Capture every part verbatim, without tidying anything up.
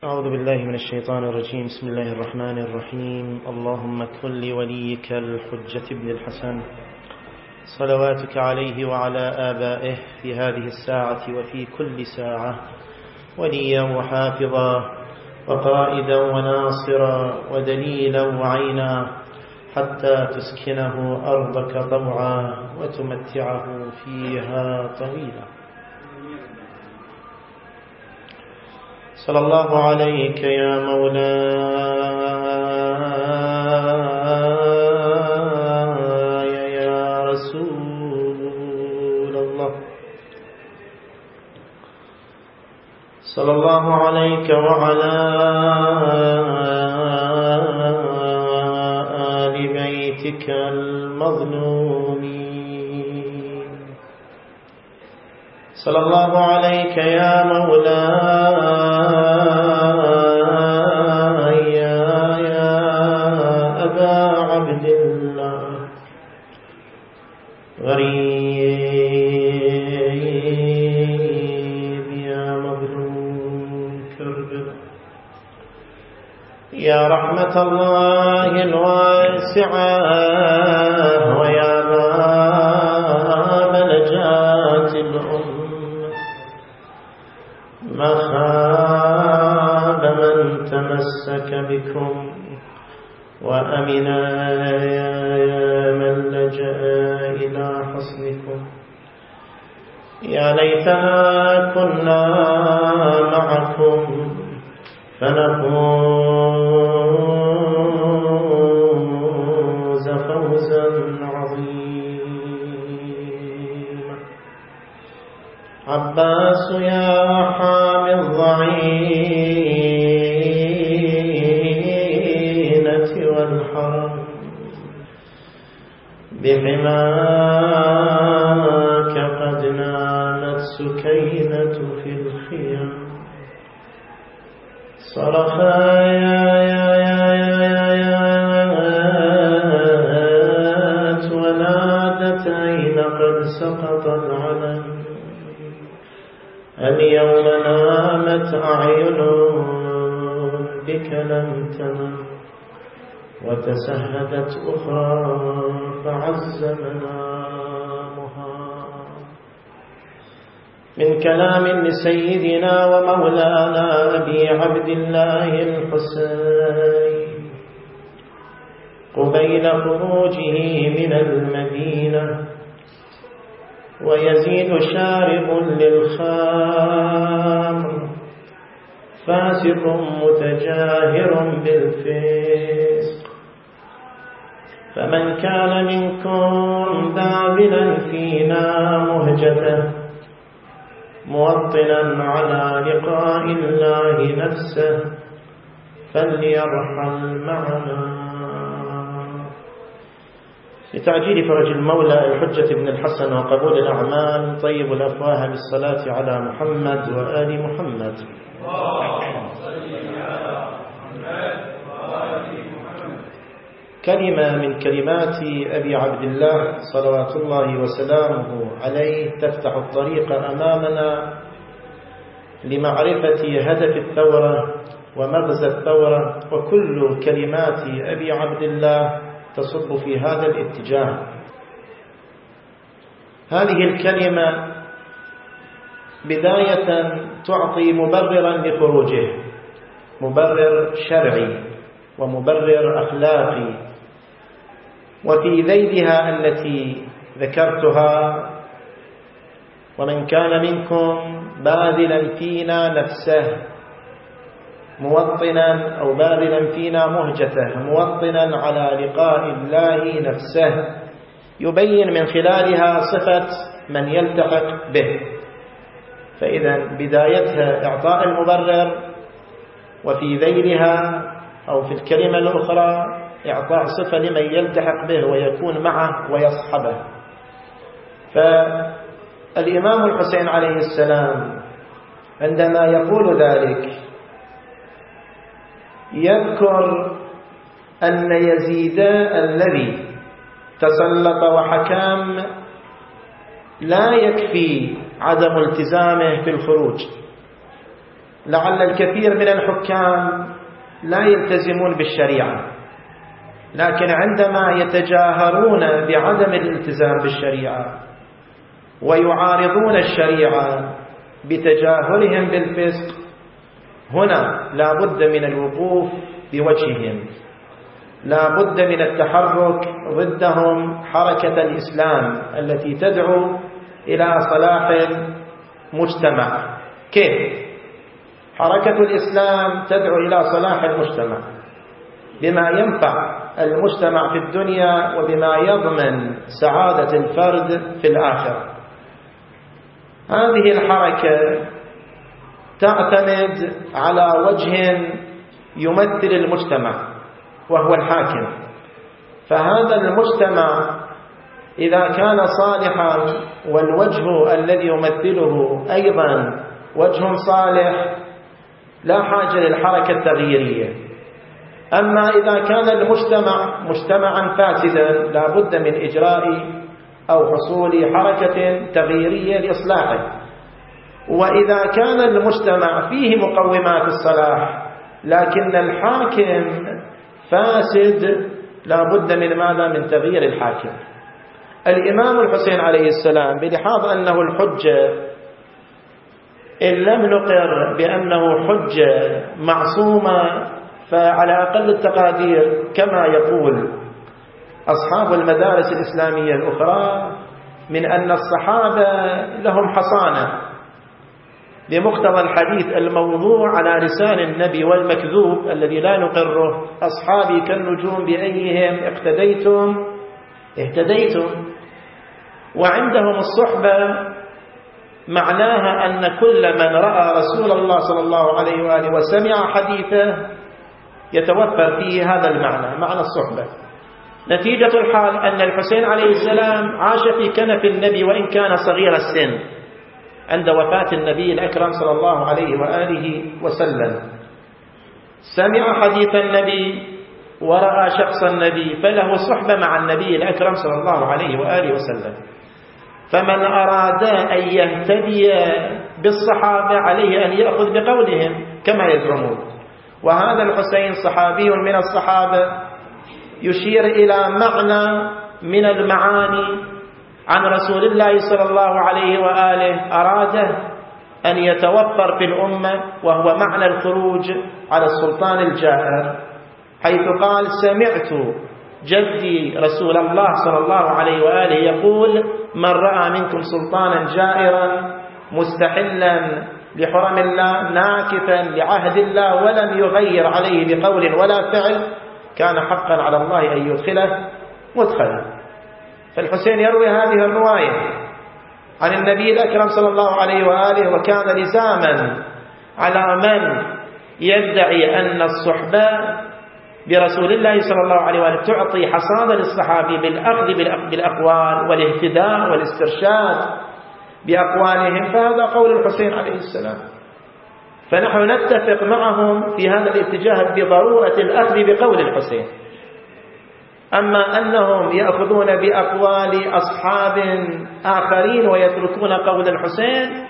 أعوذ بالله من الشيطان الرجيم. بسم الله الرحمن الرحيم. اللهم كن لوليك الحجة بن الحسن صلواتك عليه وعلى آبائه في هذه الساعة وفي كل ساعة وليا وحافظا وقائدا وناصرا ودليلا وعينا حتى تسكنه أرضك طوعا وتمتعه فيها طويلا. صلى الله عليك يا مولاي يا رسول الله. صلى الله عليك وعلى آل بيتك المظلومين. صلى الله عليك يا مولاي يا أبا عبد الله. غريب يا مظلوم كربلاء يا رحمة الله الواسعة ويا باب نجاة الأمة. ما خاب من تمسك بكم وأمنا من لجأ إلى حصنكم. يا ليتنا كنا معكم فنفوز فوزا عظيما. عباس يا حامي الضعينة والحرم بحماك قد نامت سكينة في الخيام. صرخا يا يا يا يا ونادت أين قد سقط العلم. اليوم نامت أعين بك لم تنم وتسهدت أخرى فعز منامها. من كلام لسيدنا ومولانا أبي عبد الله الحسين قبيل خروجه من المدينة ويزيد شارب للخمر فاسق متجاهر بالفسق. فمن كان منكم باذلا فينا مهجته موطنا على لقاء الله نفسه فليرحل معنا. لتعجيل فرج المولى الحجة بن الحسن وقبول الأعمال طيب الأفواه بالصلاة على محمد وآل محمد. كلمة من كلمات أبي عبد الله صلوات الله وسلامه عليه تفتح الطريق أمامنا لمعرفة هدف الثورة ومغزى الثورة، وكل كلمات أبي عبد الله تصب في هذا الاتجاه. هذه الكلمة بداية تعطي مبررا لخروجه، مبرر شرعي ومبرر أخلاقي، وفي ذيلها التي ذكرتها ومن كان منكم باذلا فينا نفسه موطنا أو باذلا فينا مهجته موطنا على لقاء الله نفسه، يبين من خلالها صفة من يلتحق به. فإذا بدايتها إعطاء المبرر، وفي ذيلها أو في الكلمة الأخرى إعطاء صفة لمن يلتحق به ويكون معه ويصحبه. فالإمام الحسين عليه السلام عندما يقول ذلك يذكر أن يزيد الذي تسلط وحكم لا يكفي عدم التزامه في الخروج، لعل الكثير من الحكام لا يلتزمون بالشريعة، لكن عندما يتجاهرون بعدم الالتزام بالشريعة ويعارضون الشريعة بتجاهلهم بالفسق، هنا لا بد من الوقوف بوجههم، لا بد من التحرك ضدهم حركة الإسلام التي تدعو إلى صلاح المجتمع. كيف؟ حركة الإسلام تدعو إلى صلاح المجتمع بما ينفع المجتمع في الدنيا وبما يضمن سعادة الفرد في الآخرة. هذه الحركة تعتمد على وجه يمثل المجتمع وهو الحاكم، فهذا المجتمع إذا كان صالحا والوجه الذي يمثله أيضا وجه صالح لا حاجة للحركة التغييرية. أما إذا كان المجتمع مجتمعا فاسدا لا بد من إجراء أو حصول حركة تغييرية لإصلاحه. وإذا كان المجتمع فيه مقومات الصلاح لكن الحاكم فاسد لا بد من ماذا؟ من تغيير الحاكم. الإمام الحسين عليه السلام بلحاظ أنه الحجة، إن لم نقر بأنه حجة معصومة فعلى أقل التقادير كما يقول أصحاب المدارس الإسلامية الأخرى من أن الصحابة لهم حصانة بمقتضى الحديث الموضوع على لسان النبي والمكذوب الذي لا نقره: أصحابي كالنجوم بأيهم اقتديتم اهتديتم. وعندهم الصحبة معناها أن كل من رأى رسول الله صلى الله عليه وآله وسمع حديثه يتوفر فيه هذا المعنى، معنى الصحبة. نتيجة الحال أن الحسين عليه السلام عاش في كنف النبي وإن كان صغير السن عند وفاة النبي الأكرم صلى الله عليه وآله وسلم، سمع حديث النبي ورأى شخص النبي، فله صحبة مع النبي الأكرم صلى الله عليه وآله وسلم. فمن أراد أن يهتدي بالصحابة عليه أن يأخذ بقولهم كما يزعمون. وهذا الحسين صحابي من الصحابة يشير إلى معنى من المعاني عن رسول الله صلى الله عليه وآله أراد أن يتوفر في الأمة، وهو معنى الخروج على السلطان الجائر، حيث قال: سمعت جدي رسول الله صلى الله عليه وآله يقول: من رأى منكم سلطانا جائرا مستحلا لحرم الله ناكثا لعهد الله ولم يغير عليه بقول ولا فعل كان حقا على الله أن يدخله مدخلا. فالحسين يروي هذه الرواية عن النبي الأكرم صلى الله عليه وآله، وكان لزاما على من يدعي أن الصحبة برسول الله صلى الله عليه وآله تعطي حصانة للصحابي بالأخذ بالأقوال والاهتداء والاسترشاد بأقوالهم، فهذا قول الحسين عليه السلام. فنحن نتفق معهم في هذا الاتجاه بضرورة الأخذ بقول الحسين. أما أنهم يأخذون بأقوال أصحاب آخرين ويتركون قول الحسين،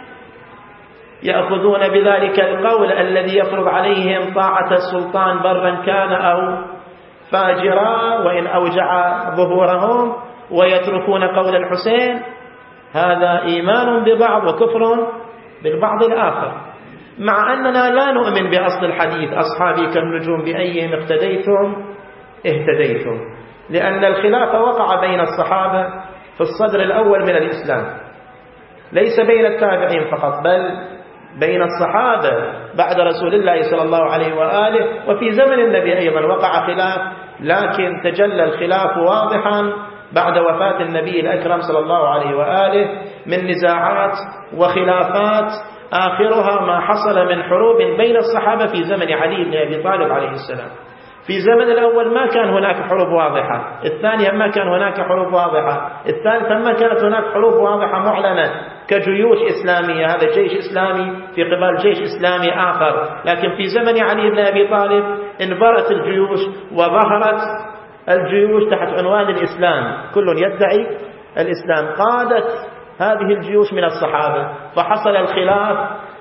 يأخذون بذلك القول الذي يفرض عليهم طاعة السلطان برا كان أو فاجرا وإن أوجع ظهورهم، ويتركون قول الحسين، هذا إيمان ببعض وكفر بالبعض الآخر. مع أننا لا نؤمن بأصل الحديث: أصحابي كالنجوم بأيهم اقتديتم اهتديتم، لأن الخلاف وقع بين الصحابة في الصدر الأول من الإسلام، ليس بين التابعين فقط، بل بين الصحابة بعد رسول الله صلى الله عليه وآله، وفي زمن النبي أيضا وقع خلاف، لكن تجلى الخلاف واضحا بعد وفاة النبي الأكرم صلى الله عليه وآله من نزاعات وخلافات، آخرها ما حصل من حروب بين الصحابة في زمن علي بن أبي طالب عليه السلام. في الزمن الأول ما كان هناك حروب واضحة، الثانية ما كان هناك حروب واضحة، الثالثة ما كانت هناك حروب واضحة معلنة كجيوش إسلامية، هذا جيش إسلامي في قبال جيش إسلامي آخر. لكن في زمن علي بن أبي طالب انبرت الجيوش وظهرت الجيوش تحت عنوان الإسلام، كل يدعي الإسلام. قادت هذه الجيوش من الصحابة، فحصل الخلاف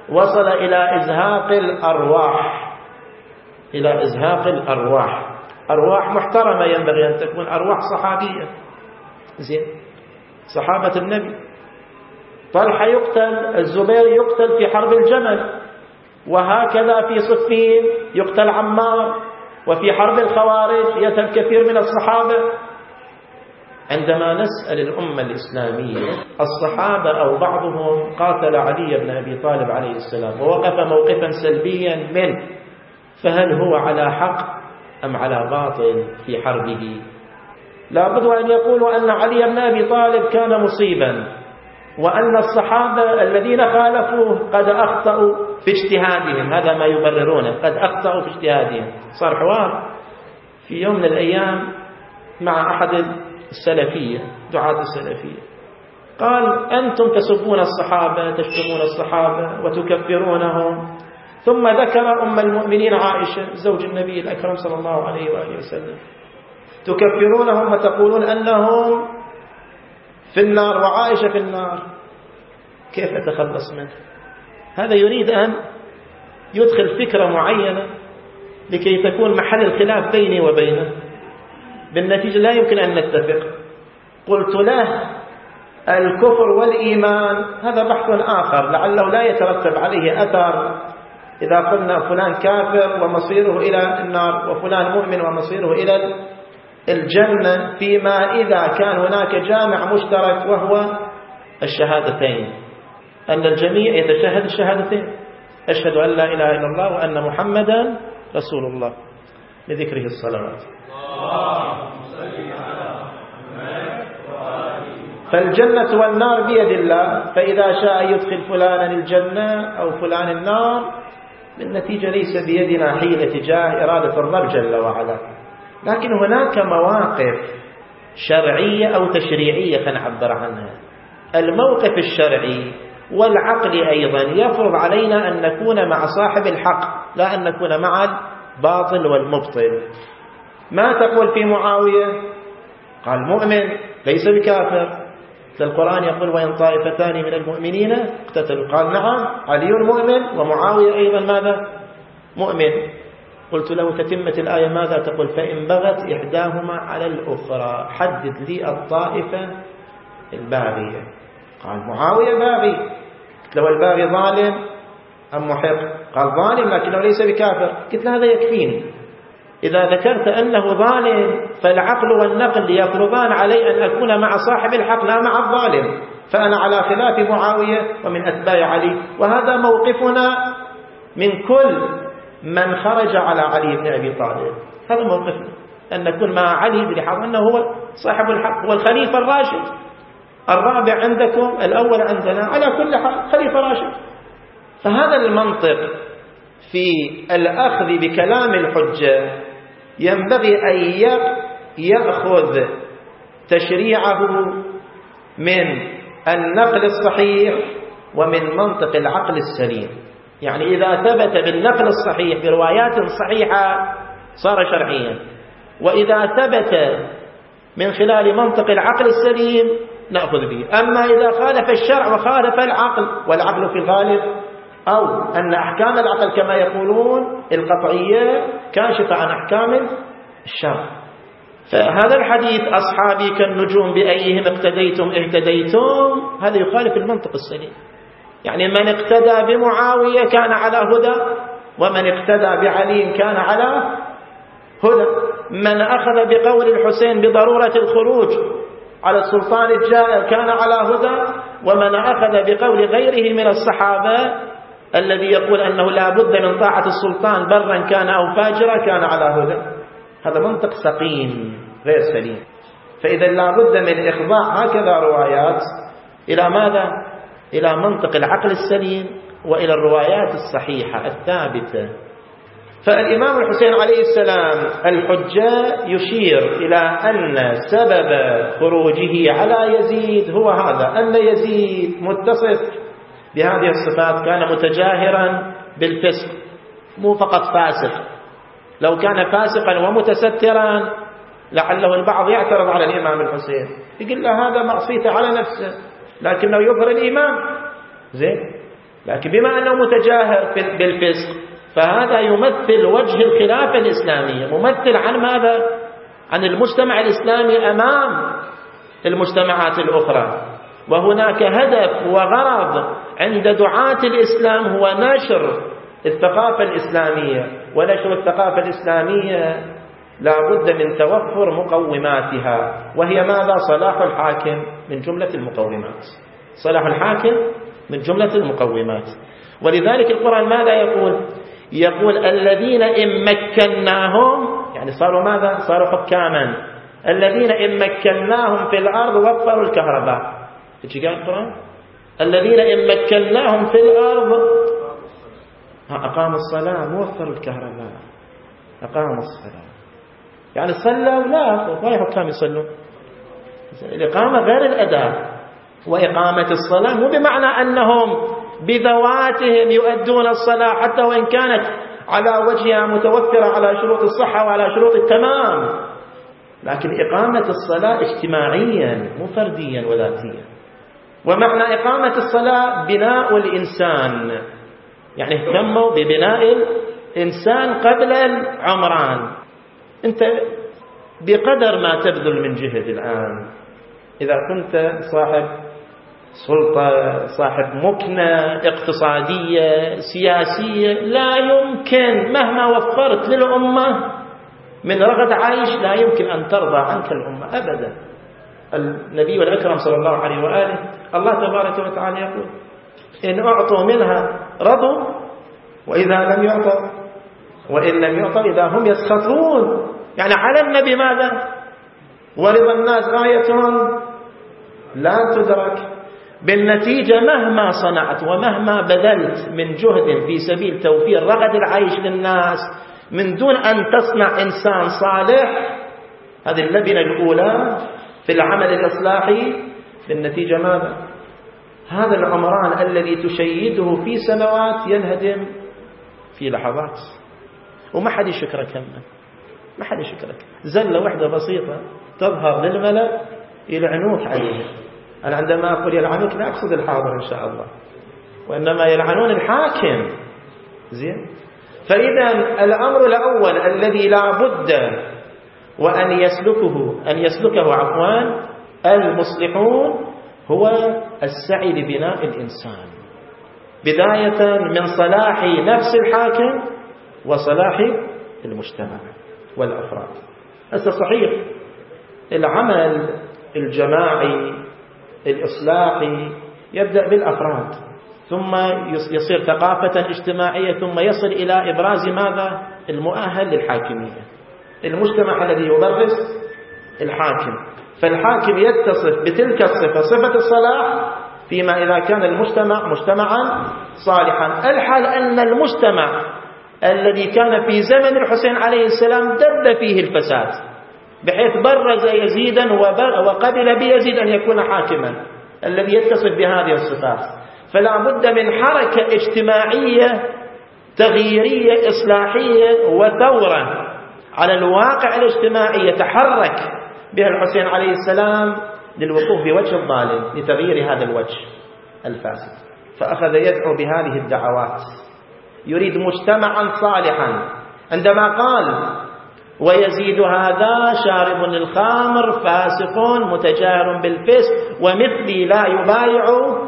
وصل إلى إزهاق الأرواح، إلى إزهاق الأرواح، أرواح محترمة ينبغي أن تكون أرواح صحابية، زين، صحابة النبي. طلحة يقتل، الزبير يقتل في حرب الجمل، وهكذا في صفين يقتل عمار، وفي حرب الخوارج يقتل كثير من الصحابة. عندما نسأل الأمة الإسلامية الصحابة أو بعضهم قاتل علي بن أبي طالب عليه السلام ووقف موقفا سلبيا منه، فهل هو على حق أم على باطل في حربه؟ لا بد أن يقولوا أن علي بن أبي طالب كان مصيبا، وأن الصحابة الذين خالفوه قد أخطأوا في اجتهادهم، هذا ما يبررونه، قد أخطأوا في اجتهادهم. صار حوار في يوم من الأيام مع أحد السلفية، دعاة السلفية، قال: أنتم تسبون الصحابة، تشتمون الصحابة وتكفرونهم، ثم ذكر أم المؤمنين عائشة زوج النبي الأكرم صلى الله عليه وآله وسلم، تكفرونهم وتقولون أنهم في النار وعائشة في النار، كيف أتخلص منه؟ هذا يريد أن يدخل فكرة معينة لكي تكون محل الخلاف بيني وبينه، بالنتيجة لا يمكن أن نتفق. قلت له: الكفر والإيمان هذا بحث آخر لعله لا يترتب عليه أثر إذا قلنا فلان كافر ومصيره إلى النار وفلان مؤمن ومصيره إلى الجنة، فيما إذا كان هناك جامع مشترك وهو الشهادتين، أن الجميع يتشهد الشهادتين، أشهد أن لا إله إلا الله وأن محمدا رسول الله، بذكره الصلوات. فالجنة والنار بيد الله، فإذا شاء يدخل فلانا الجنة أو فلان النار، بالنتيجة ليس بيدنا حيلة تجاه إرادة الرب جل وعلا. لكن هناك مواقف شرعية أو تشريعية فنعبر عنها. الموقف الشرعي والعقل أيضا يفرض علينا أن نكون مع صاحب الحق، لا أن نكون مع الباطل والمبطل. ما تقول في معاوية؟ قال: مؤمن ليس بكافر. القرآن يقول: وإن طائفتان من المؤمنين اقتتلوا. قال: نعم، علي مؤمن ومعاوية أيضا ماذا؟ مؤمن. قلت له: تتمة الآية ماذا تقول؟ فإن بغت إحداهما على الأخرى حدد لي الطائفة الباغية. قال: معاوية باغي. قلت له: الباغي ظالم أم محق؟ قال: ظالم لكنه ليس بكافر. قلت له: هذا يكفيني. إذا ذكرت أنه ظالم فالعقل والنقل يفرضان علي أن أكون مع صاحب الحق لا مع الظالم، فأنا على خلاف معاوية ومن أتباع علي، وهذا موقفنا من كل من خرج على علي بن أبي طالب. هذا موقفنا، أن نكون مع علي بن حرب أنه هو صاحب الحق والخليفة الراشد، الرابع عندكم الأول عندنا، على كل حال خليفة راشد. فهذا المنطق في الأخذ بكلام الحجة ينبغي أن يأخذ تشريعه من النقل الصحيح ومن منطق العقل السليم. يعني إذا ثبت بالنقل الصحيح بروايات صحيحة صار شرعيا، وإذا ثبت من خلال منطق العقل السليم نأخذ به. أما إذا خالف الشرع وخالف العقل، والعقل في الغالب أو أن أحكام العقل كما يقولون القطعية كاشفة عن أحكام الشرع. فهذا الحديث أصحابي كالنجوم بأيهم اقتديتم اهتديتم، هذا يخالف المنطق السليم. يعني من اقتدى بمعاوية كان على هدى، ومن اقتدى بعلي كان على هدى. من أخذ بقول الحسين بضرورة الخروج على السلطان الجائر كان على هدى، ومن أخذ بقول غيره من الصحابة الذي يقول أنه لا بد من طاعة السلطان برا كان أو فاجرا كان على هدى. هذا منطق سقيم غير سليم. فإذا لا بد من إخضاع هكذا روايات إلى ماذا؟ إلى منطق العقل السليم وإلى الروايات الصحيحة الثابتة. فالإمام الحسين عليه السلام الحجة يشير إلى أن سبب خروجه على يزيد هو هذا، أن يزيد متصف بهذه الصفات، كان متجاهرا بالفسق، مو فقط فاسق. لو كان فاسقا ومتسترا لعله البعض يعترض على الإمام الحسين، يقول له هذا معصيته على نفسه، لكنه يظهر الإيمان. زين، لكن بما أنه متجاهر بالفسق فهذا يمثل وجه الخلافة الإسلامية، ممثل عن ماذا؟ عن المجتمع الإسلامي أمام المجتمعات الأخرى. وهناك هدف وغرض عند دعاة الإسلام هو نشر الثقافة الإسلامية، ونشر الثقافة الإسلامية لا بد من توفر مقوماتها، وهي ماذا؟ صلاح الحاكم من جملة المقومات، صلاح الحاكم من جملة المقومات. ولذلك القرآن ماذا يقول؟ يقول الذين إن مكناهم، يعني صاروا ماذا؟ صاروا حكاما. الذين إن مكناهم في الأرض وفروا الكهرباء. ايش قال القرآن؟ الذين إن مكناهم في الأرض أقاموا الصلاة ووفروا الكهرباء. أقاموا الصلاة يعني صلوا؟ لا، ما حكام يصلوا. الإقامة غير الأداء. وإقامة الصلاة مو بمعنى أنهم بذواتهم يؤدون الصلاة حتى وإن كانت على وجهها متوفرة على شروط الصحة وعلى شروط التمام، لكن إقامة الصلاة اجتماعيا مو فرديا وذاتيا. ومعنى إقامة الصلاة بناء الإنسان، يعني اهتموا ببناء الإنسان قبل العمران. أنت بقدر ما تبذل من جهد الآن، إذا كنت صاحب سلطة، صاحب مكنة اقتصادية سياسية، لا يمكن مهما وفرت للأمة من رغد عيش لا يمكن أن ترضى عنك الأمة أبدا. النبي الأكرم صلى الله عليه وآله الله تبارك وتعالى يقول إن أعطوا منها رضوا وإذا لم يعطوا وإن لم يعطوا إذا هم يسخطون. يعني على النبي ماذا؟ ورضا الناس غاية لا تدرك. بالنتيجة مهما صنعت ومهما بذلت من جهد في سبيل توفير رغد العيش للناس من دون أن تصنع إنسان صالح، هذه اللبنة الأولى في العمل الإصلاحي، بالنتيجة ماذا؟ هذا العمران الذي تشيده في سنوات ينهدم في لحظات، وما حد يشكرك كمان، ما حد يشكرك. زلة واحدة بسيطة تظهر للملأ يلعنوك عليها. أنا عندما أقول يلعنوك لا أقصد الحاضر إن شاء الله، وإنما يلعنون الحاكم. زين. فإذا الأمر الأول الذي لا بد وأن يسلكه أن يسلكه عفوا المصلحون هو السعي لبناء الإنسان، بداية من صلاح نفس الحاكم وصلاح المجتمع والأفراد. هذا صحيح. العمل الجماعي الإصلاحي يبدأ بالأفراد، ثم يصير ثقافة اجتماعية، ثم يصل إلى إبراز ماذا؟ المؤهل للحاكمية. المجتمع الذي يبرز الحاكم، فالحاكم يتصف بتلك الصفة، صفة الصلاح، فيما إذا كان المجتمع مجتمعا صالحا. الحال أن المجتمع الذي كان في زمن الحسين عليه السلام دب فيه الفساد، بحيث برز يزيدا وقبل بيزيد أن يكون حاكما الذي يتصف بهذه الصفات. فلا بد من حركة اجتماعية تغييرية إصلاحية وثورة على الواقع الاجتماعي يتحرك بها الحسين عليه السلام للوقوف بوجه الظالم، لتغيير هذا الوجه الفاسد. فأخذ يدعو بهذه الدعوات، يريد مجتمعا صالحا. عندما قال ويزيد هذا شارب للخمر فاسق متجاهر بالفسق ومثلي لا يبايع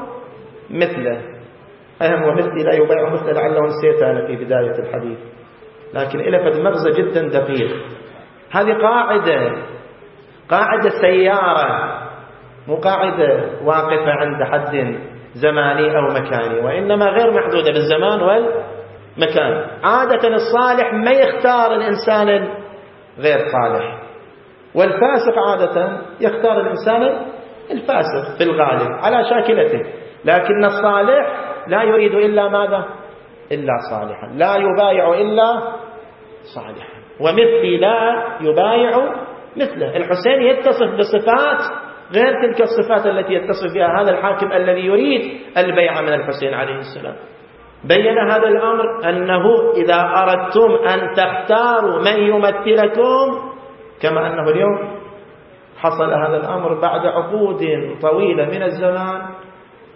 مثله. أهم ومثلي لا يبايع مثله، لعله نسيت أنا في بداية الحديث، لكن إلفت مغزى جدا دقيق. هذه قاعدة قاعدة سيارة، مو قاعدة واقفة عند حد زماني أو مكاني، وإنما غير محدودة بالزمان والمكان. عادة الصالح ما يختار الإنسان غير صالح، والفاسق عادة يختار الإنسان الفاسق في الغالب على شاكلته، لكن الصالح لا يريد إلا ماذا؟ إلا صالحا، لا يبايع إلا صالحا. ومثلي لا يبايع مثله. الحسين يتصف بصفات غير تلك الصفات التي يتصف بها هذا الحاكم الذي يريد البيع من الحسين عليه السلام. بين هذا الأمر أنه إذا أردتم أن تختاروا من يمثلكم، كما أنه اليوم حصل هذا الأمر بعد عقود طويلة من الزمان،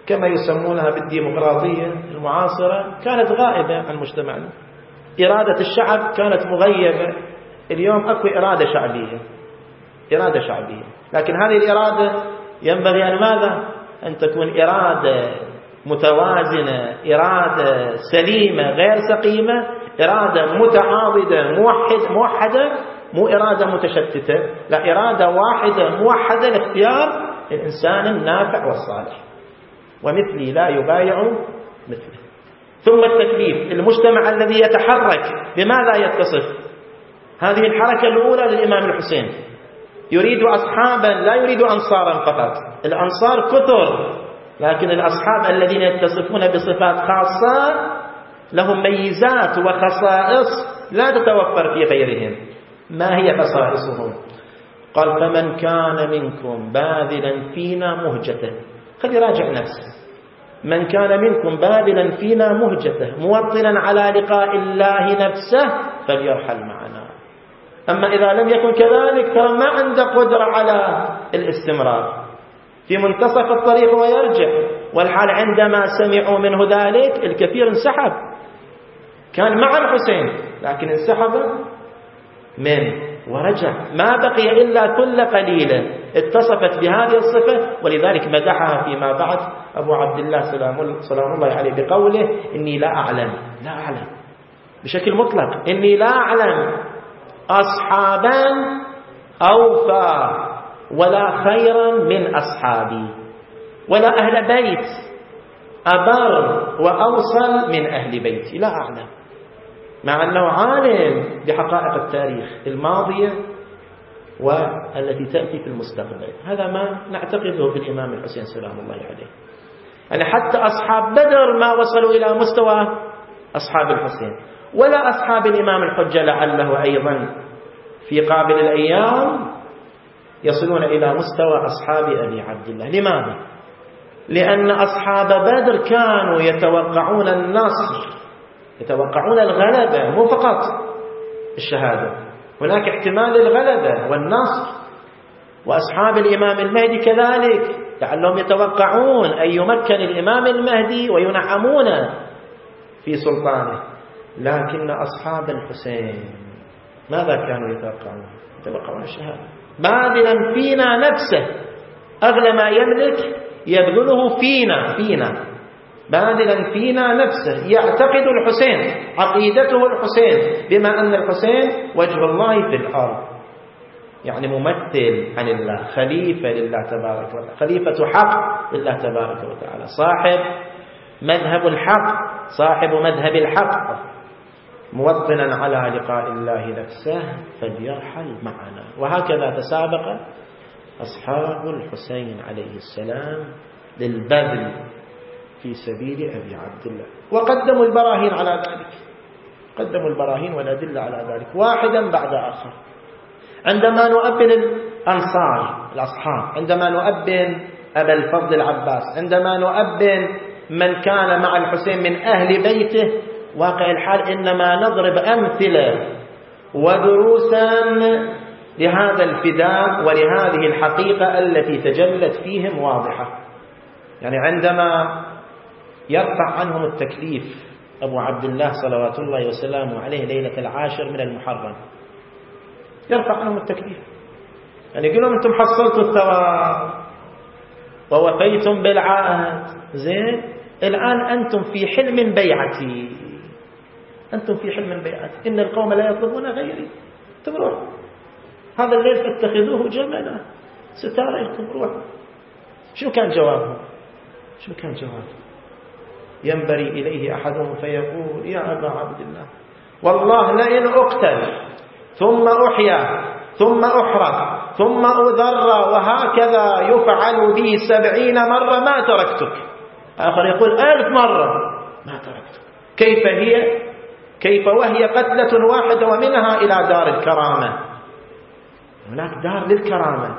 كما يسمونها بالديمقراطية المعاصرة كانت غائبة عن مجتمعنا. إرادة الشعب كانت مغيبة. اليوم أكو إرادة شعبية، إرادة شعبية، لكن هذه الإرادة ينبغي أن ماذا؟ أن تكون إرادة متوازنة، إرادة سليمة غير سقيمة، إرادة متعاضدة موحد موحدة، مو إرادة متشتتة، لا، إرادة واحدة موحدة لاختيار الإنسان النافع والصالح. ومثلي لا يبايع مثله. ثم التكليف، المجتمع الذي يتحرك بماذا يتصف؟ هذه الحركة الأولى للإمام الحسين، يريد أصحابا لا يريد أنصارا فقط. الأنصار كثر، لكن الأصحاب الذين يتصفون بصفات خاصة لهم ميزات وخصائص لا تتوفر في غيرهم. ما هي خصائصهم؟ قال: فمن كان منكم باذلا فينا مهجته. خلي راجع نفسه. من كان منكم باذلا فينا مهجته موطنا على لقاء الله نفسه فليرحل معنا. أما إذا لم يكن كذلك فما عنده قدرة على الاستمرار، في منتصف الطريق ويرجع. والحال عندما سمعوا منه ذلك الكثير انسحب، كان مع الحسين لكن انسحب من ورجع، ما بقي إلا كل قليلة اتصفت بهذه الصفة. ولذلك مدحها فيما بعد أبو عبد الله سلام الله عليه بقوله: إني لا أعلم، لا أعلم بشكل مطلق، إني لا أعلم أصحابا أوفى ولا خيرا من أصحابي، ولا أهل بيت أبر وأوصل من أهل بيتي، لا أعلم. مع أنه عالم بحقائق التاريخ الماضية والتي تأتي في المستقبل. هذا ما نعتقده بالإمام الحسين سلام الله عليه. يعني حتى أصحاب بدر ما وصلوا إلى مستوى أصحاب الحسين، ولا أصحاب الإمام الحجة لعله أيضا في قابل الأيام يصلون إلى مستوى أصحاب أبي عبد الله. لماذا؟ لأن أصحاب بدر كانوا يتوقعون النصر، يتوقعون الغلبة، مو فقط الشهادة، هناك احتمال الغلبة والنصر. وأصحاب الإمام المهدي كذلك، لعلهم يتوقعون أن يمكن الإمام المهدي وينعمون في سلطانه. لكن أصحاب الحسين ماذا كانوا يتوقعون؟ يتوقعون الشهادة. باذلا فينا نفسه، أغلى ما يملك يبذله فينا فينا باذلا فينا نفسه. يعتقد الحسين، عقيدته الحسين، بما أن الحسين وجه الله في الأرض، يعني ممثل عن الله، خليفة لله تبارك وتعالى، خليفة حق لله تبارك وتعالى، صاحب مذهب الحق، صاحب مذهب الحق، موطنا على لقاء الله نفسه فليرحل معنا. وهكذا تسابق أصحاب الحسين عليه السلام للبذل في سبيل أبي عبد الله، وقدموا البراهين على ذلك، قدموا البراهين والأدلة على ذلك واحدا بعد آخر. عندما نؤبن الأنصار الأصحاب، عندما نؤبن أبا الفضل العباس، عندما نؤبن من كان مع الحسين من أهل بيته، واقع الحال إنما نضرب أمثلة ودروسا لهذا الفداء ولهذه الحقيقة التي تجلت فيهم واضحة. يعني عندما يرفع عنهم التكليف أبو عبد الله صلوات الله وسلامه عليه ليلة العاشر من المحرم، يرفع عنهم التكليف، يعني يقول لهم أنتم حصلتوا الثواب ووفيتم بالعهد، زين، الآن أنتم في حلم بيعتي، أنتم في حلم بيعتي، إن القوم لا يطلبون غيري، تبروح هذا الليل فاتخذوه جملا ستاريكم روح. شو كان جوابهم؟ شو كان جوابهم؟ ينبري إليه أحدهم فيقول: يا أبا عبد الله، والله لئن أقتل ثم أحيا ثم أحرق ثم أذر وهكذا يفعل بي سبعين مرة ما تركتك. آخر يقول: ألف مرة ما تركتك. كيف هي؟ كيف وهي قتلة واحدة ومنها إلى دار الكرامة؟ هناك دار للكرامة،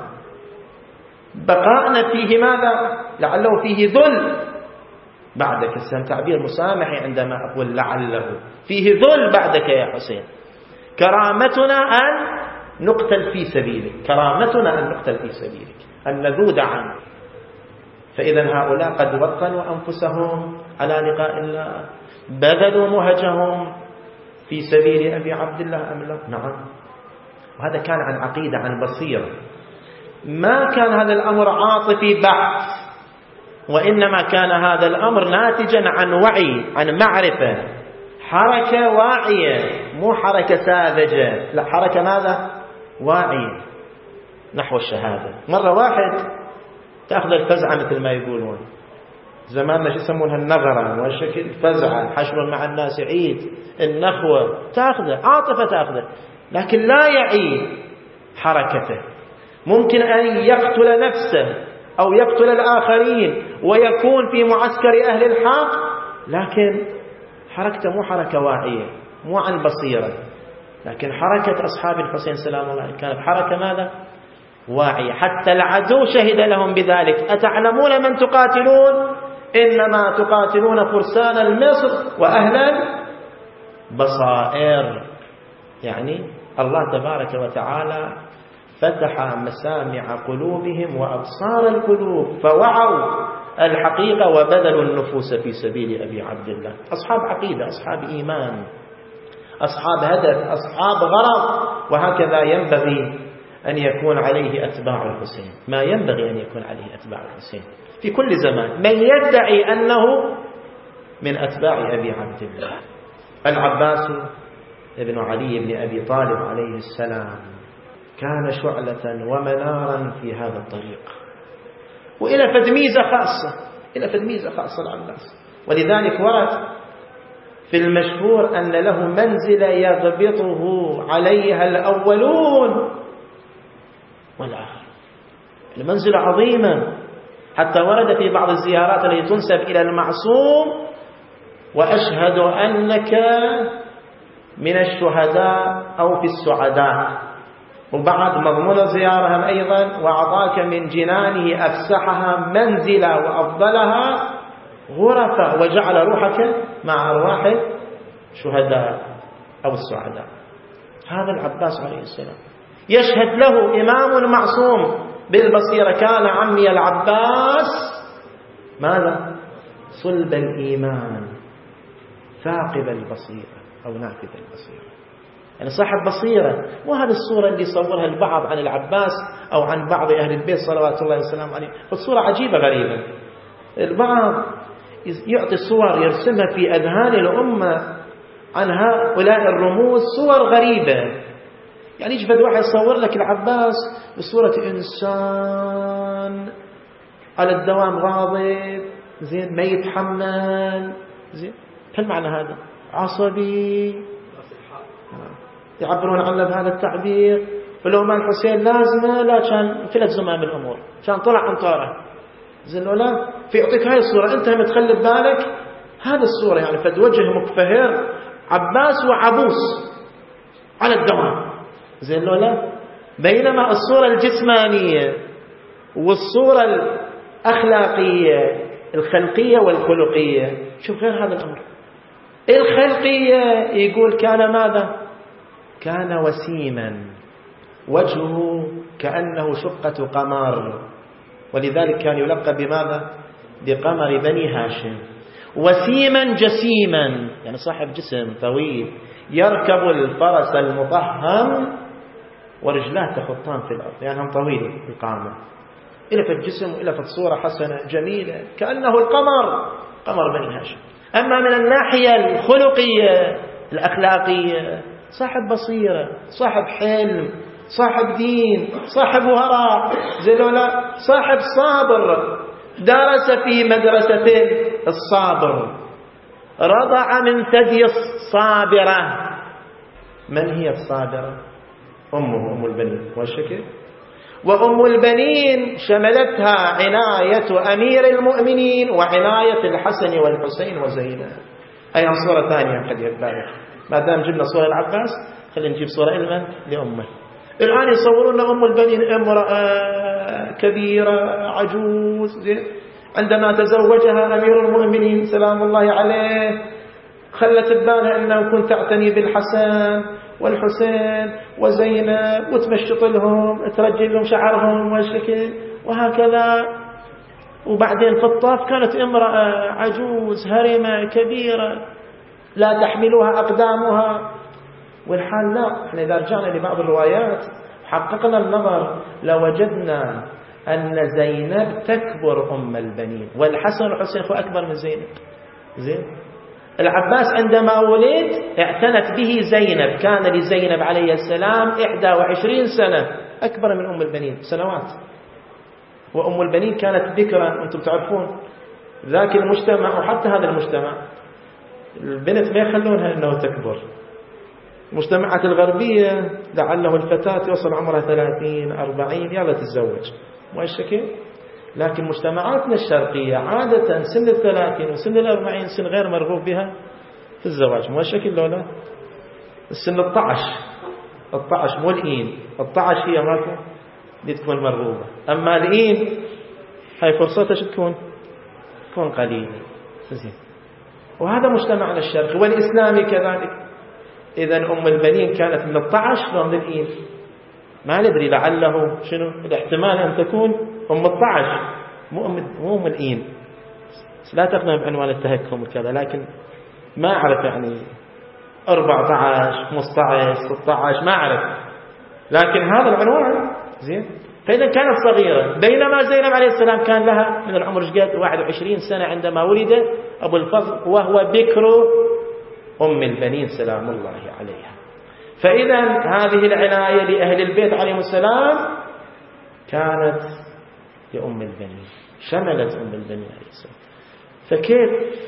بقاءنا فيه ماذا؟ لعله فيه ذل بعدك. السلام تعبير مسامحي عندما أقول لعله فيه ذل بعدك يا حسين. كرامتنا أن نقتل في سبيلك، كرامتنا أن نقتل في سبيلك، أن نذود عنك. فإذا هؤلاء قد وطنوا أنفسهم على لقاء الله، بذلوا مهجهم في سبيل أبي عبد الله أم لا؟ نعم. وهذا كان عن عقيدة، عن بصيرة، ما كان هذا الأمر عاطفي بحت، وإنما كان هذا الأمر ناتجا عن وعي، عن معرفة، حركة واعية، مو حركة ساذجة، لا، حركة ماذا؟ واعية نحو الشهادة. مرة واحد تأخذ الفزعة مثل ما يقولون زماننا، شو يسمونها؟ النغرة، والشكل الفزعة، حشر مع الناس عيد، النخوة، تأخذه عاطفة، تأخذه، لكن لا يعي حركته. ممكن أن يقتل نفسه أو يقتل الآخرين ويكون في معسكر أهل الحق، لكن حركته مو حركة واعية، مو عن بصيرة. لكن حركة أصحاب الحسين سلام الله كانت حركة ماذا؟ واعية. حتى العدو شهد لهم بذلك: أتعلمون من تقاتلون؟ إنما تقاتلون فرسان المصر وأهل بصائر. يعني الله تبارك وتعالى فتح مسامع قلوبهم وأبصار القلوب، فوعوا الحقيقة وبذلوا النفوس في سبيل أبي عبد الله. أصحاب عقيدة، أصحاب إيمان، أصحاب هدف، أصحاب غرض. وهكذا ينبغي أن يكون عليه أتباع الحسين، ما ينبغي أن يكون عليه أتباع الحسين في كل زمان. من يدعي أنه من أتباع أبي عبد الله. العباس ابن علي بن أبي طالب عليه السلام كان شعلة ومنارا في هذا الطريق، وإلى فد ميزة خاصة، إلى فد ميزة خاصة العباس. ولذلك ورد في المشهور أن له منزلة يغبطه عليها الأولون والآخر، المنزلة عظيمة، حتى ورد في بعض الزيارات التي تنسب إلى المعصوم: وأشهد أنك من الشهداء أو في السعداء. وبعد مضمون الزيارة أيضا: وأعطاك من جنانه أفسحها منزلا وأفضلها غرفة، وجعل روحك مع أرواح الشهداء أو السعداء. هذا العباس عليه السلام يشهد له إمام معصوم بالبصيرة: كان عمي العباس ماذا؟ صلب الإيمان، ثاقب البصيرة أو نافذ البصيرة، يعني صاحب بصيرة. وهذه الصورة اللي صورها البعض عن العباس أو عن بعض أهل البيت صلوات الله وسلامه عليه، الصورة عجيبة غريبة. البعض يعطي صور يرسمها في أذهان الأمة عن هؤلاء الرموز صور غريبة. يعني يجي واحد يصور لك العباس بصورة إنسان على الدوام غاضب، زين، ما يتحمل، زين، هل معنى هذا؟ عصبي، يعبرون عنه بهذا التعبير. فلو ما الحسين لازمه لا كان فلت زمام الأمور، كان طلع عن طاره، زين لا في يعطيك هاي الصورة، أنت هم تخلي بالك هذا الصورة، يعني فد وجه مكفهر، عباس وعبوس على الدوام، زين لا. بينما الصورة الجسمانية والصورة الأخلاقية الخلقية والخلقية شوف غير هذا الأمر. الخلقية يقول كان ماذا؟ كان وسيما، وجهه كأنه شقة قمر، ولذلك كان يلقب بماذا؟ بقمر بني هاشم. وسيما جسيما، يعني صاحب جسم طويل، يركب الفرس المطهم ورجلاه تخطان في الأرض، يعني هم طويل القامة، إلى في الجسم وإلى في الصورة حسنة جميلة كأنه القمر، قمر بني هاشم. أما من الناحية الخلقية الأخلاقية صاحب بصيرة، صاحب حلم، صاحب دين، صاحب وراء، زلولا، صاحب صابر، درس في مدرسة الصابر، رضع من ثدي الصابرة. من هي الصابرة؟ أمه، أم البنين، والشكل. وأم البنين شملتها عناية أمير المؤمنين وعناية الحسن والحسين وزينب. أي صورة ثانية قد يبالغ، ما دام جبنا صورة العباس خلينا نجيب صورة إلمن لأمه. الآن يصورون أم البنين امرأة كبيرة عجوز، عندما تزوجها أمير المؤمنين سلام الله عليه خلت ببالها أنه كنت تعتني بالحسن والحسين وزينب وتمشط لهم، ترجل لهم شعرهم والشكل وهكذا. وبعدين في الطاف كانت امرأة عجوز هرمة كبيرة لا تحملها أقدامها، والحال لا. احنا إذا رجعنا لبعض الروايات حققنا النظر لوجدنا أن زينب تكبر أم البنين، والحسن والحسين هو أكبر من زينب. زين العباس عندما ولد اعتنت به زينب، كان لزينب عليه السلام إحدى وعشرين سنة، أكبر من أم البنين سنوات، وأم البنين كانت بكرا. أنتم تعرفون ذاك المجتمع وحتى هذا المجتمع البنت ما يخلونها أنه تكبر. المجتمعات الغربية لعله الفتاة يوصل عمرها ثلاثين أربعين يلا تتزوج، مو الشكل. لكن مجتمعاتنا الشرقية عادة سن الثلاثين وسن الأربعين سن غير مرغوب بها في الزواج، مو الشكل لولا السن الطعش الطعش مو الإين، الطعش هي ماكو دي تكون مرغوبة، أما الإين هاي فرصتها تكون تكون قليلة. زين وهذا مجتمعنا الشرقي والإسلامي كذلك. إذا أم البنين كانت من الطعش ومن الإين، ما ندري لعله شنو الاحتمال أن تكون أم الطعش مو أم مو أم الإين. لا تقنع بعنوان التهكم وكذا، لكن ما أعرف يعني أربعة عشر خمسة عشر ستة عشر ما أعرف، لكن هذا العنوان زين. فإذا كانت صغيرة، بينما زينب عليه السلام كان لها من العمر قد واحد وعشرين سنة عندما ولد أبو الفضل، وهو بكر أم البنين سلام الله عليها. فإذا هذه العناية لأهل البيت عليهم السلام كانت لأم البنين، شملت أم البنين عليه السلام. فكيف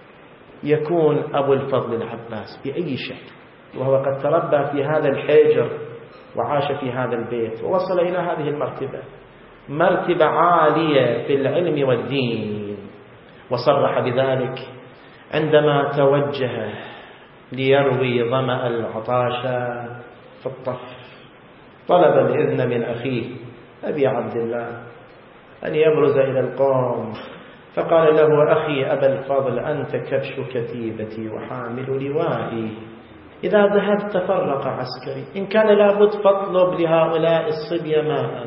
يكون أبو الفضل العباس بأي شكل وهو قد تربى في هذا الحجر وعاش في هذا البيت ووصل إلى هذه المرتبة، مرتبة عالية في العلم والدين؟ وصرح بذلك عندما توجه ليروي ظمأ العطاشة في الطف، طلب الإذن من أخيه أبي عبد الله أن يبرز إلى القوم، فقال له أخي أبا الفضل أنت كبش كتيبتي وحامل لوائي، إذا ذهبت تفرق عسكري، إن كان لابد فاطلب لهؤلاء الصبية ماء.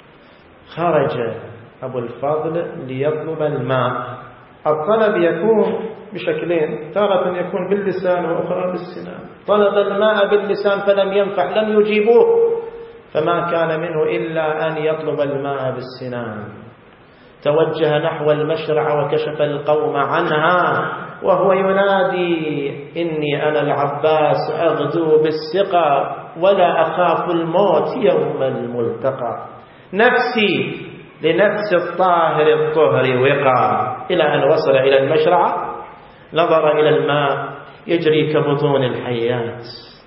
خرج أبو الفضل ليطلب الماء. الطلب يكون بشكلين، تارة يكون باللسان وأخرى بالسنان. طلب الماء باللسان فلم ينفع، لم يجيبوه، فما كان منه إلا أن يطلب الماء بالسنان. توجه نحو المشرع وكشف القوم عنها وهو ينادي إني أنا العباس أغدو بالسقى ولا أخاف الموت يوم الملتقى، نفسي لنفس الطاهر الطهر وقى. إلى أن وصل إلى المشرع نظر إلى الماء يجري كبطون الحيات.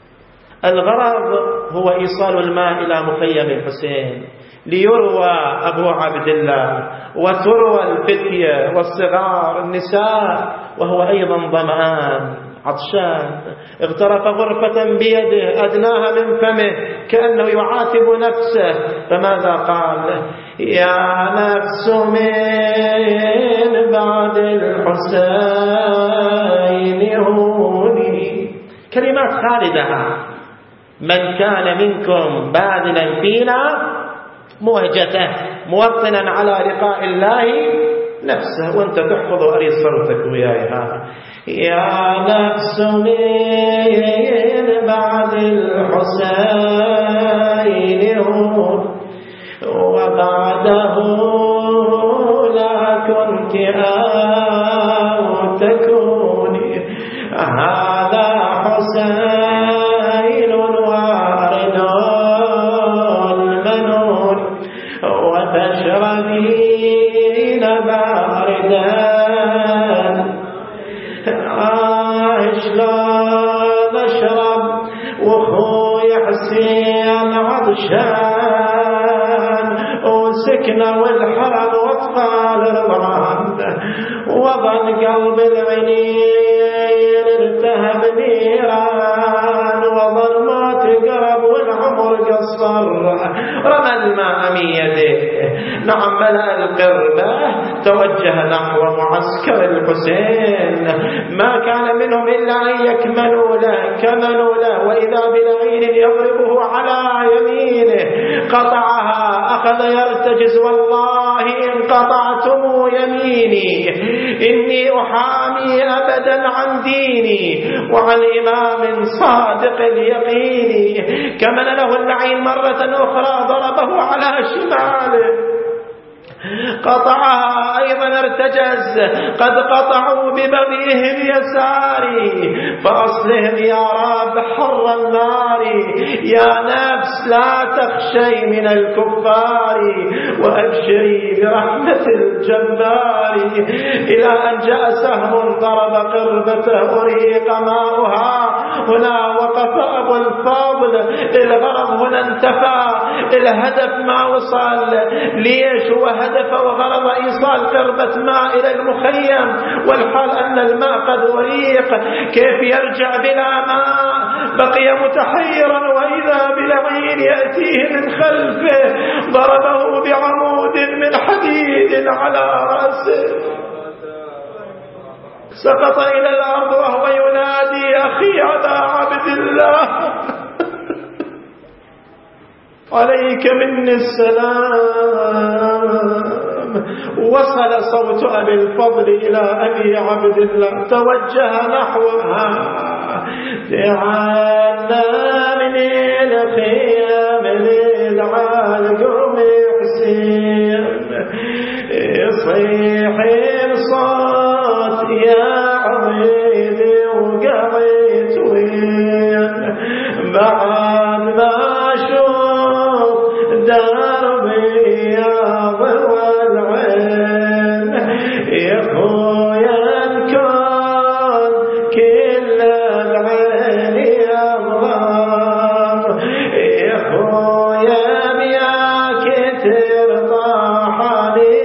الغرض هو إيصال الماء إلى مخيم الحسين ليروى أبو عبد الله وتروى الفتية والصغار النساء، وهو أيضا ظمآن عطشان. اغترف غرفة بيده أدناها من فمه كأنه يعاتب نفسه، فماذا قال؟ يا نفس من بعد الحسين هوني. كلمات خالدة، من كان منكم باذلا فينا مهجته موطنا على لقاء الله نفسه. وانت تحفظ أري صوتك وياي هذا، يا نفس من بعد الحسين وبعده لا كنت أو تكوني، هذا حسين وارد المنون وتشربين باردا. شلون اشرب وخوي حسين عطشان وسكنه والحرم واطفال رضعان، وظل قلب العينين التهب نيران، وظل ما تقرب والعمر قصر. رمى الماء من يده، نعم ملأ القربة، توجه نحو معسكر الحسين. ما كان منهم إلا أن يكملوا له كملوا له، وإذا بلعين يضربه على يمينه قطعها، أخذ يرتجز والله إن قطعتم يميني، إني أحامي أبدا عن ديني وعن إمام صادق اليقين. كمن له اللعين مرة أخرى ضربه على شماله، قطعها أيضا ارتجز، قد قطعوا ببغيهم يساري، فأصلهم يا رب حر النار. يا نفس لا تخشي من الكفار، وأبشري برحمة الجبار. إلى أن جاء سهم ضرب قربته أريق ماؤها، هنا وقف أبو الفضل، الغرض هنا انتفى، الهدف ما وصل. ليش هو هدف وغرض إيصال قربة ماء إلى المخيم، والحال أن الماء قد وريق، كيف يرجع بلا ماء؟ بقي متحيرا، وإذا بلعين يأتيه من خلفه ضربه بعمود من حديد على رأسه، سقط إلى الأرض وهو ينادي أخي على عبد الله عليك مني السلام. وصل صوت أبي الفضل إلى أبي عبد الله، توجه نحوها، تعالى من الخيام للعالقم حسين، يصيح الصوت يا عبيدي وقعت وين، بعد ما شوف دربي يا ضوى العين، يا خويا الكون كل العين يظلم، يا خويا بياك ترضاح لي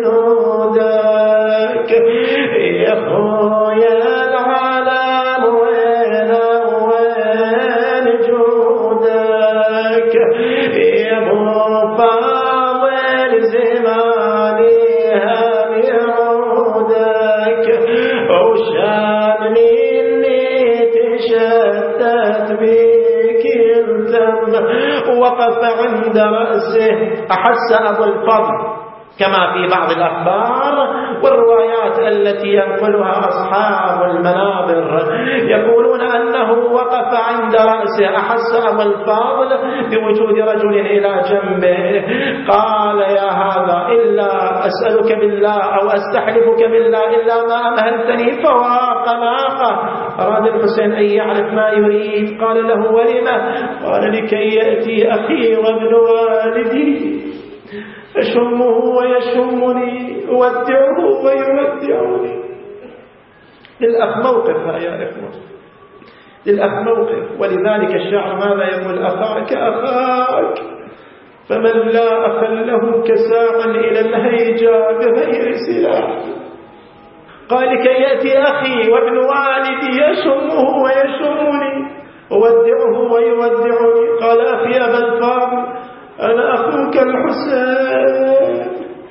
زنودك، يا خويا العالم وين وين جودك، يا ابو فاضل زماني هم يعودك، وشاني اللي تشتت بك التم. وقف عند رأسه، أحس أبو الفضل كما في بعض الأخبار والروايات التي ينقلها أصحاب المنابر، يقولون أنه وقف عند رأسه، أحس أبو الفاضل بوجود رجل إلى جنبه، قال يا هذا إلا أسألك بالله أو أستحلفك بالله إلا ما أمهلتني فواق ناقة. أراد الحسين أن يعرف ما يريد، قال له ولما؟ قال لكي يأتي أخي وابن والدي أشمه ويشمني، أودعه ويودعني. للأخ موقفها يا إخوة، للأخ موقف. ولذلك الشاعر ماذا يقول؟ أخاك أخاك، فمن لا أخ له كساعا إلى الهيجا بغير سلاح. قال لكي يأتي أخي وابن والدي يشمه ويشمني، أودعه ويودعني. قال أخي أبا الفاضل أنا أخوك الحسين،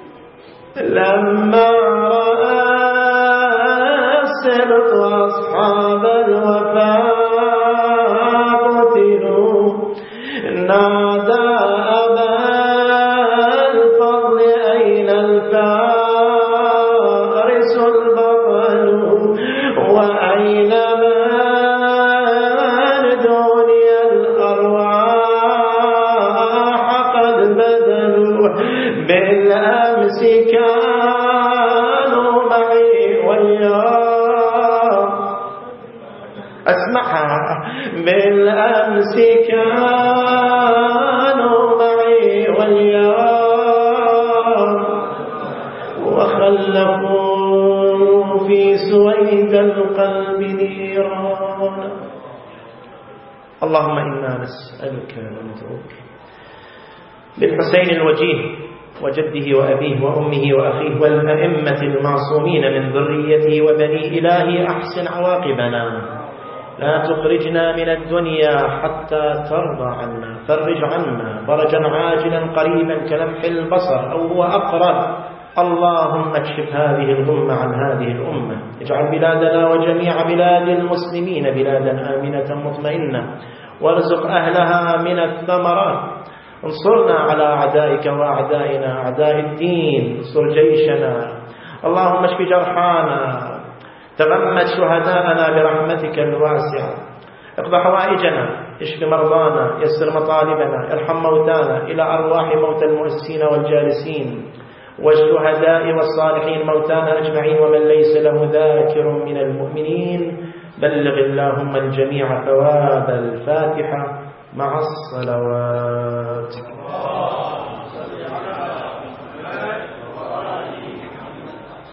لما رأى السبط أصحاب الوفاء قتلوا، نادى أبا الفضل أين الفارس البطل، وأين من دني الأرواح قد بذلوا، بالأمس كانوا معي واليوم، أسمعها، بالأمس كانوا معي واليوم، وخلفوا في سويد القلب نيرانا. اللهم إنا نسألك وندعوك بالحسين الوجيه وجده وأبيه وأمه وأخيه والأئمة المعصومين من ذريته وبني إلهي، أحسن عواقبنا، لا تخرجنا من الدنيا حتى ترضى عنا، فرج عنا فرجا عاجلا قريبا كلمح البصر أو هو أقرب. اللهم اكشف هذه الغمة عن هذه الأمة، اجعل بلادنا وجميع بلاد المسلمين بلادا آمنة مطمئنة، وارزق أهلها من الثمرات، انصرنا على أعدائك وأعدائنا أعداء الدين، انصر جيشنا. اللهم اشف جرحانا، تغمد شهداءنا برحمتك الواسعة، اقض حوائجنا، اشف مرضانا، يسر مطالبنا، ارحم موتانا، إلى أرواح موتى المؤسسين والجالسين والشهداء والصالحين موتانا أجمعين، ومن ليس له ذاكر من المؤمنين. بلغ اللهم الجميع ثواب الفاتحة مع الصلوات.